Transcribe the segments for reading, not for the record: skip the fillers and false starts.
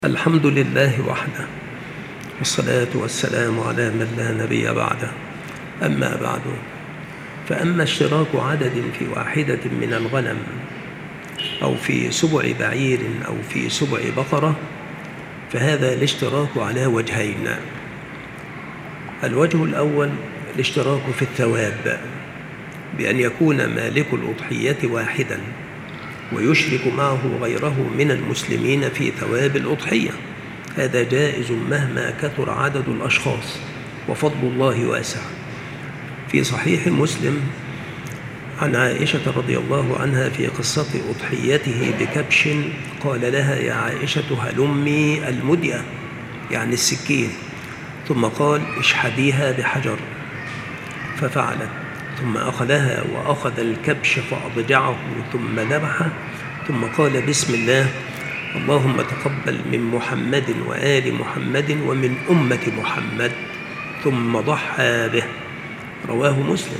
الحمد لله وحده، والصلاة والسلام على من لا نبي بعده. أما بعد، فأما اشتراك عدد في واحدة من الغنم أو في سبع بعير أو في سبع بقرة، فهذا الاشتراك على وجهين. الوجه الأول الاشتراك في الثواب، بأن يكون مالك الأضحية واحدا ويشرك معه غيره من المسلمين في ثواب الأضحية. هذا جائز مهما كثر عدد الأشخاص، وفضل الله واسع. في صحيح مسلم عن عائشة رضي الله عنها في قصة أضحيته بكبش، قال لها: يا عائشة هلمي المدية، يعني السكين، ثم قال: اشحذيها بحجر، ففعلت، ثم أخذها وأخذ الكبش فأضجعه ثم ذبحه، ثم قال: بسم الله، اللهم تقبل من محمد وآل محمد ومن أمة محمد، ثم ضحى به. رواه مسلم.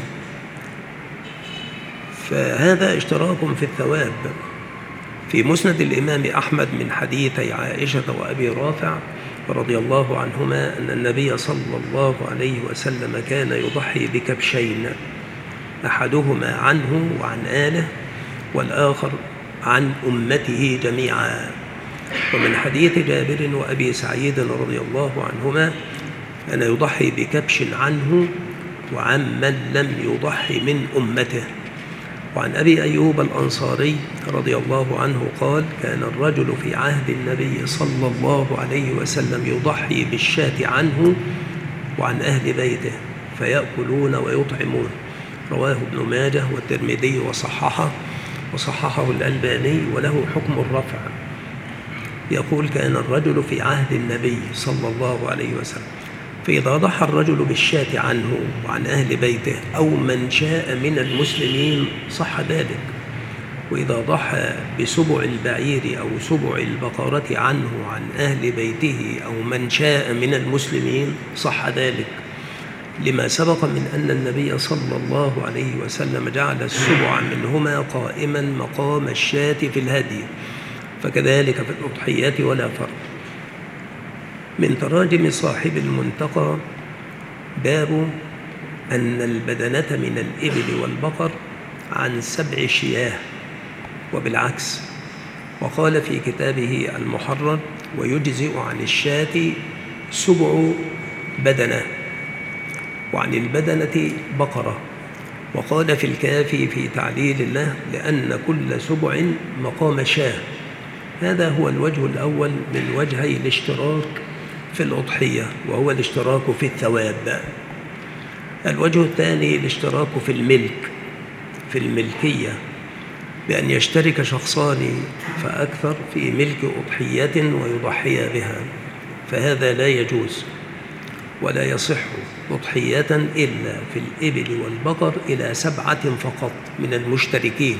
فهذا اشتراك في الثواب. في مسند الإمام أحمد من حديثي عائشة وأبي رافع رضي الله عنهما أن النبي صلى الله عليه وسلم كان يضحي بكبشين، أحدهما عنه وعن آله، والآخر عن أمته جميعا. ومن حديث جابر وأبي سعيد رضي الله عنهما أن يضحي بكبش عنه وعن من لم يضحي من أمته. وعن أبي أيوب الأنصاري رضي الله عنه قال: كان الرجل في عهد النبي صلى الله عليه وسلم يضحي بالشاة عنه وعن أهل بيته فيأكلون ويطعمون. رواه ابن ماجه والترمذي وصححه الألباني، وله حكم الرفع. يقول: كان الرجل في عهد النبي صلى الله عليه وسلم، فإذا ضحى الرجل بالشاة عنه وعن أهل بيته أو من شاء من المسلمين صح ذلك، وإذا ضحى بسبع البعير أو سبع البقرة عنه وعن أهل بيته أو من شاء من المسلمين صح ذلك، لما سبق من أن النبي صلى الله عليه وسلم جعل السبع منهما قائما مقام الشاة في الهدي، فكذلك في الأضحية ولا فرق. من تراجم صاحب المنتقى: باب أن البدنة من الإبل والبقر عن 7 شياه، وبالعكس. وقال في كتابه المحرر: ويجزئ عن الشاة 7 بدنة، وعن البدنة بقرة. وقال في الكافي في تعليل الله: لأن كل 7 مقام شاه. هذا هو الوجه الأول من وجهي الاشتراك في الأضحية، وهو الاشتراك في الثواب. الوجه الثاني الاشتراك في الملك، في الملكية، بأن يشترك شخصان فأكثر في ملك أضحية ويضحي بها، فهذا لا يجوز ولا يصح أضحية إلا في الإبل والبقر إلى 7 فقط من المشتركين،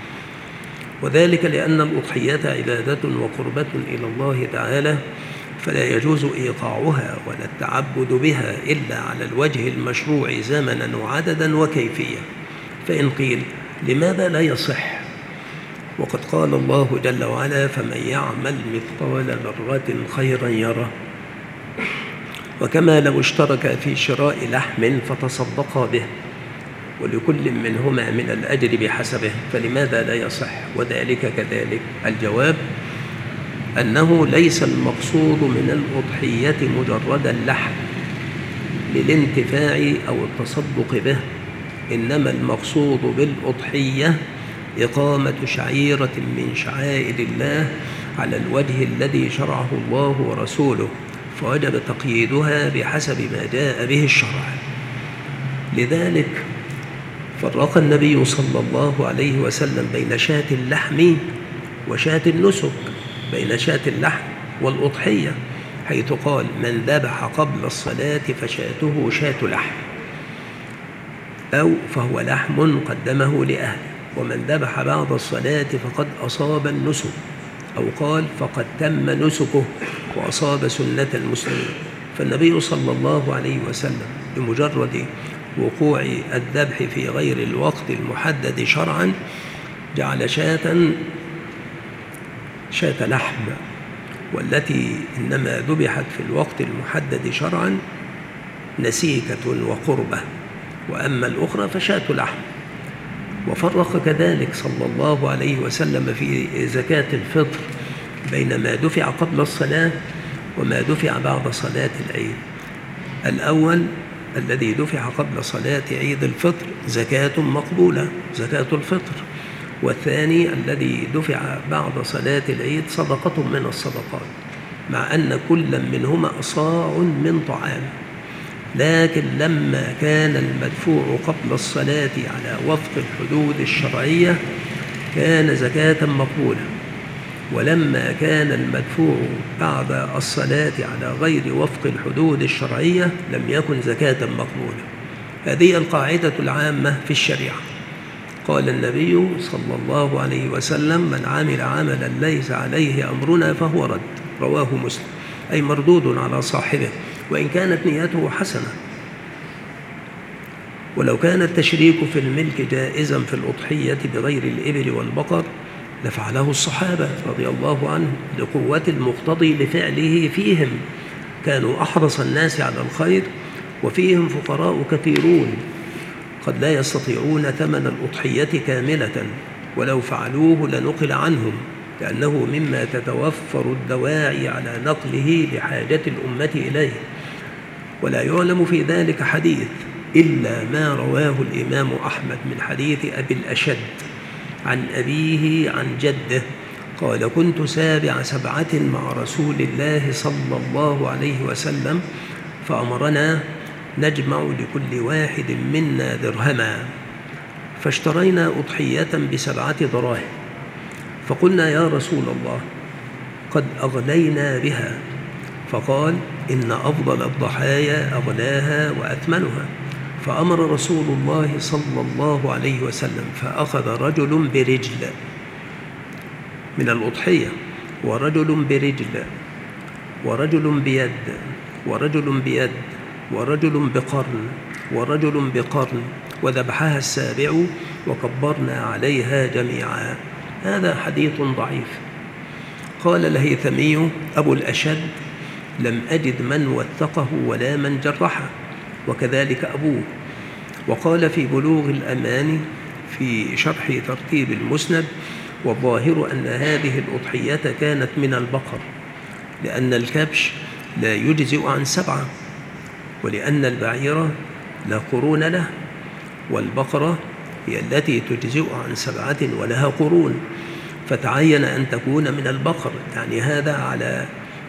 وذلك لأن الأضحية عبادة وقربة إلى الله تعالى، فلا يجوز إيقاعها ولا التعبد بها إلا على الوجه المشروع زمنا وعددا وكيفية. فإن قيل: لماذا لا يصح؟ وقد قال الله جل وعلا: فمن يعمل مثقال ذرة خيرا يره. وكما لو اشترك في شراء لحم فتصدقا به، ولكل منهما من الأجر بحسبه، فلماذا لا يصح؟ وذلك كذلك. الجواب أنه ليس المقصود من الأضحية مجرد اللحم للانتفاع أو التصدق به، إنما المقصود بالأضحية إقامة شعيرة من شعائر الله على الوجه الذي شرعه الله ورسوله، فوجب تقييدها بحسب ما جاء به الشرع. لذلك فرق النبي صلى الله عليه وسلم بين شاة اللحم وشاة النسك، بين شاة اللحم والأضحية، حيث قال: من ذبح قبل الصلاة فشاته شاة لحم، أو فهو لحم قدمه لأهله، ومن ذبح بعد الصلاة فقد أصاب النسك، أو قال: فقد تم نسكه وأصاب سنة المسلمين. فالنبي صلى الله عليه وسلم بمجرد وقوع الذبح في غير الوقت المحدد شرعا جعل شاة لحم، والتي إنما ذبحت في الوقت المحدد شرعا نسيكة وقربة، وأما الأخرى فشاة لحم. وفرق كذلك صلى الله عليه وسلم في زكاة الفطر بين ما دفع قبل الصلاة وما دفع بعد صلاة العيد. الأول الذي دفع قبل صلاة عيد الفطر زكاة مقبولة، زكاة الفطر. والثاني الذي دفع بعد صلاة العيد صدقة من الصدقات، مع أن كل منهما صاع من طعام، لكن لما كان المدفوع قبل الصلاة على وفق الحدود الشرعية كان زكاة مقبولة، ولما كان المدفوع بعد الصلاة على غير وفق الحدود الشرعية لم يكن زكاة مقبولة. هذه القاعدة العامة في الشريعة. قال النبي صلى الله عليه وسلم: من عمل عملا ليس عليه أمرنا فهو رد، رواه مسلم، أي مردود على صاحبه وإن كانت نيته حسنة. ولو كان التشريك في الملك جائزا في الأضحية بغير الإبل والبقر لفعله الصحابة رضي الله عنهم لقوة المقتضي لفعله فيهم، كانوا أحرص الناس على الخير، وفيهم فقراء كثيرون قد لا يستطيعون ثمن الأضحية كاملة، ولو فعلوه لنقل عنهم، لأنه مما تتوفر الدواعي على نقله لحاجة الأمة إليه. ولا يعلم في ذلك حديث إلا ما رواه الإمام أحمد من حديث أبي الأشد عن أبيه عن جده قال: كنت سابع 7 مع رسول الله صلى الله عليه وسلم، فأمرنا نجمع لكل واحد منا درهما، فاشترينا أضحية ب7 دراهم، فقلنا: يا رسول الله قد أغلينا بها، فقال: إن أفضل الضحايا أغلاها وأثمنها. فأمر رسول الله صلى الله عليه وسلم، فأخذ رجل برجل من الأضحية، ورجل برجل، ورجل بيد، ورجل بيد، ورجل بقرن، ورجل بقرن، وذبحها السابع وكبرنا عليها جميعا. هذا حديث ضعيف. قال الهيثمي أبو الأشد: لم أجد من وثقه ولا من جرحه، وكذلك أبوه. وقال في بلوغ الأمان في شرح ترتيب المسند: والظاهر أن هذه الأضحية كانت من البقر، لأن الكبش لا يجزئ عن 7، ولأن البعير لا قرون له، والبقرة هي التي تجزئ عن 7 ولها قرون، فتعين أن تكون من البقر. يعني هذا على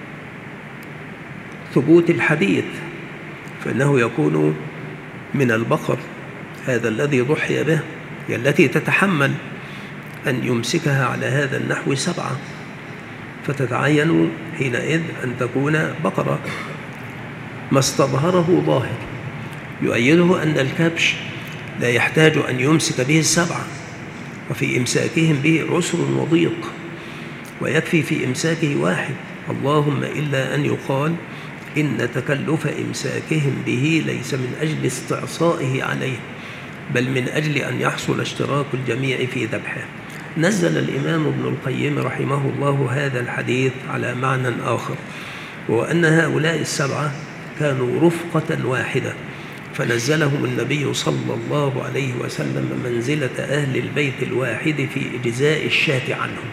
ثبوت الحديث، فإنه يكون من البقر. هذا الذي ضحي به هي التي تتحمل أن يمسكها على هذا النحو 7، فتتعين حينئذ أن تكون بقرة. ما استظهره ظاهر يؤيده أن الكبش لا يحتاج أن يمسك به 7، وفي إمساكهم به عسر وضيق، ويكفي في إمساكه 1، اللهم إلا أن يقال إن تكلف إمساكهم به ليس من أجل استعصائه عليه، بل من أجل أن يحصل اشتراك الجميع في ذبحه. نزل الإمام ابن القيم رحمه الله هذا الحديث على معنى آخر، وأن هؤلاء 7 كانوا رفقة واحدة، فنزلهم النبي صلى الله عليه وسلم منزلة أهل البيت الواحد في إجزاء الشاة عنهم.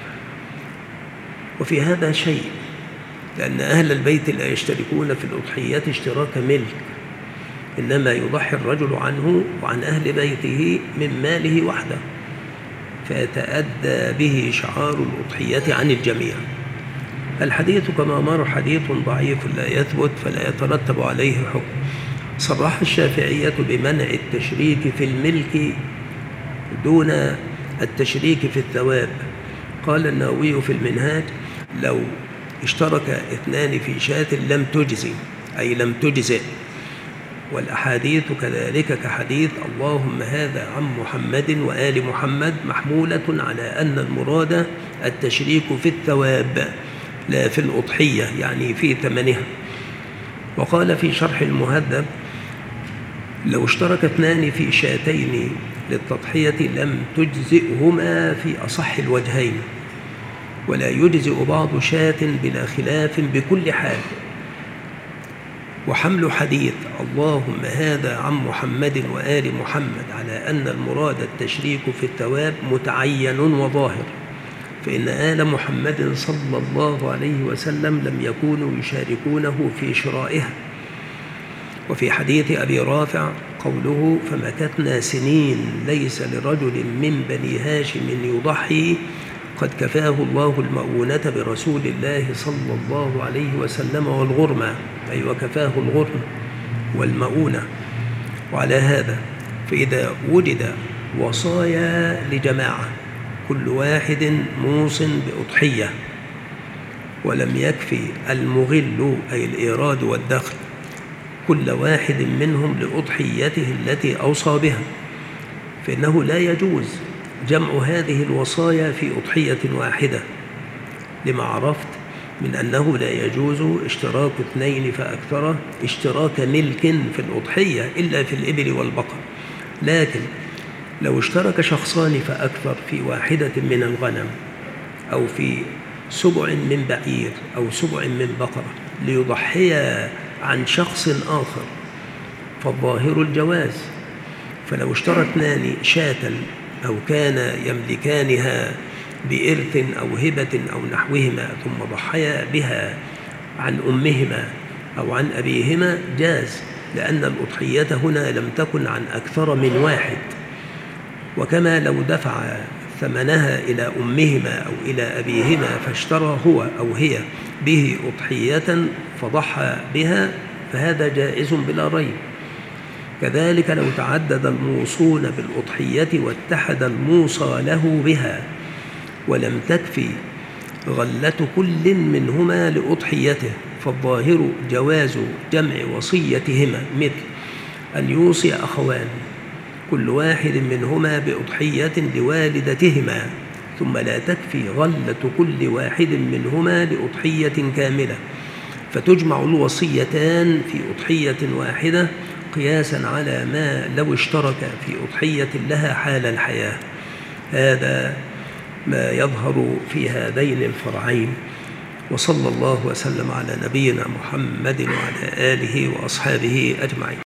وفي هذا شيء، لأن أهل البيت لا يشتركون في الأضحيات اشتراك ملك، إنما يضحي الرجل عنه وعن أهل بيته من ماله وحده، فيتأدى به شعار الأضحية عن الجميع. الحديث كما مر حديث ضعيف لا يثبت فلا يترتب عليه حكم. صرح الشافعية بمنع التشريك في الملك دون التشريك في الثواب. قال النووي في المنهاج: لو اشترك 2 في شاة لم تجزي، أي لم تجزئ. والأحاديث كذلك كحديث اللهم هذا عن محمد وآل محمد محمولة على أن المراد التشريك في الثواب لا في الأضحية، يعني في ثمنها. وقال في شرح المهذب: لو اشترك 2 في شاتين للتضحية لم تجزئهما في أصح الوجهين، ولا يجزئ بعض شاة بلا خلاف بكل حال. وحمل حديث اللهم هذا عن محمد وآل محمد على أن المراد التشريك في الثواب متعين وظاهر، فإن آل محمد صلى الله عليه وسلم لم يكونوا يشاركونه في شرائها. وفي حديث أبي رافع قوله فمكثنا سنين ليس لرجل من بني هاشم يضحي قد كفاه الله المؤونة برسول الله صلى الله عليه وسلم والغرمة، أي وكفاه الغرم والمؤونة. وعلى هذا فإذا وجد وصايا لجماعة كل واحد موص بأضحية ولم يكفي المغل أي الإيراد والدخل كل واحد منهم لأضحيته التي أوصى بها، فإنه لا يجوز جمع هذه الوصايا في أضحية واحدة، لما عرفت من أنه لا يجوز اشتراك اثنين فأكثر اشتراك ملك في الأضحية إلا في الإبل والبقر. لكن لو اشترك شخصان فأكثر في واحدة من الغنم أو في سبع من بعير أو سبع من بقرة ليضحيا عن شخص آخر فالظاهر الجواز. فلو اشترى اثنان شاة أو كان يملكانها بإرث أو هبة أو نحوهما ثم ضحيا بها عن أمهما أو عن أبيهما جاز، لأن الأضحية هنا لم تكن عن أكثر من واحد. وكما لو دفع ثمنها إلى أمهما أو إلى أبيهما فاشترى هو أو هي به أضحية فضحى بها فهذا جائز بلا ريب. كذلك لو تعدد الموصون بالأضحية واتحد الموصى له بها ولم تكفي غلة كل منهما لأضحيته فالظاهر جواز جمع وصيتهما، مثل أن يوصي أخوان كل واحد منهما بأضحية لوالدتهما ثم لا تكفي غلة كل واحد منهما لأضحية كاملة، فتجمع الوصيتان في أضحية واحدة قياسا على ما لو اشترك في أضحية لها حال الحياة. هذا ما يظهر في هذين الفرعين. وصلى الله وسلم على نبينا محمد وعلى آله وأصحابه أجمعين.